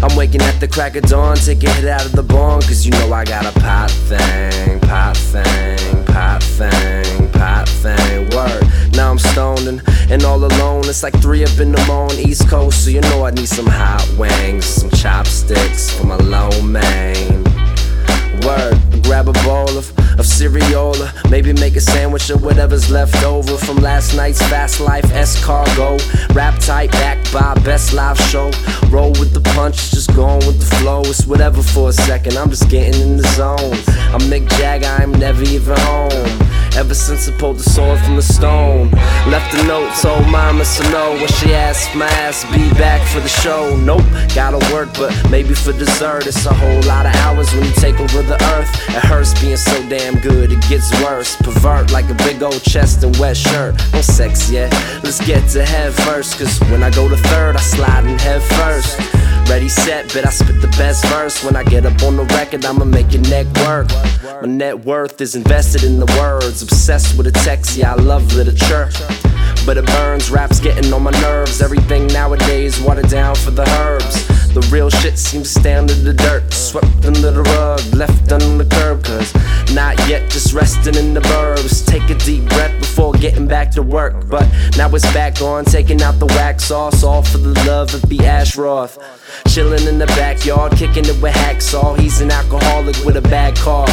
I'm waking at the crack of dawn, take a hit out of the bong, cause you know I got a pot thing, pot thing, pot thing, pot thing, word. Now I'm stoned and all alone, it's like 3 up in the morning, East Coast, so you know I need some hot wings, some chopsticks for my lo mein. Word, grab a bowl of cereal, or maybe make a sandwich or whatever's left over from last night's Fast Life Escargot. Rap tight, backed by best live show. Roll with the punch, just going with the flow. It's whatever for a second, I'm just getting in the zone. I'm Mick Jagger, I'm never even home. Ever since I pulled the sword from the stone, left a note, told mama to know. When she asked my ass, be back for the show. Nope, gotta work, but maybe for dessert. It's a whole lot of hours when you take over the earth. It hurts being so damn good, it gets worse. Pervert like a big old chest and wet shirt. No sex yet, let's get to head first. Cause when I go to third, I slide in head first. Ready, set, bet I spit the best verse. When I get up on the record, I'ma make your neck work. My net worth is invested in the words. Obsessed with the text, yeah, I love literature. But it burns, rap's getting on my nerves. Everything nowadays watered down for the herbs. The real shit seems to stay under the dirt. Swept under the rug, left under the curb. Cause not yet, just resting in the burbs. Take a deep breath before getting back to work. But now it's back on, taking out the wax sauce. All for the love of the Ashroth. Chilling in the backyard, kicking it with hacksaw. He's an alcoholic with a bad cough.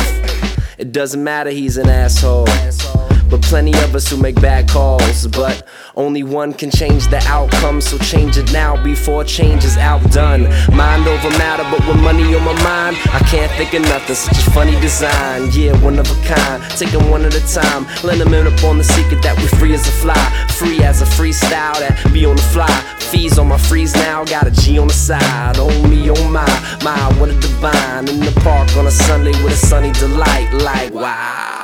It doesn't matter, he's an asshole. But plenty of us who make bad calls. But only one can change the outcome, so change it now before change is outdone. Mind over matter, but with money on my mind, I can't think of nothing, such a funny design. Yeah, one of a kind, taking one at a time. Let them in up on the secret that we free as a fly. Free as a freestyle that be on the fly. Fees on my freeze now, got a G on the side. Oh me, oh my, what a divine. In the park on a Sunday with a sunny delight. Like wow.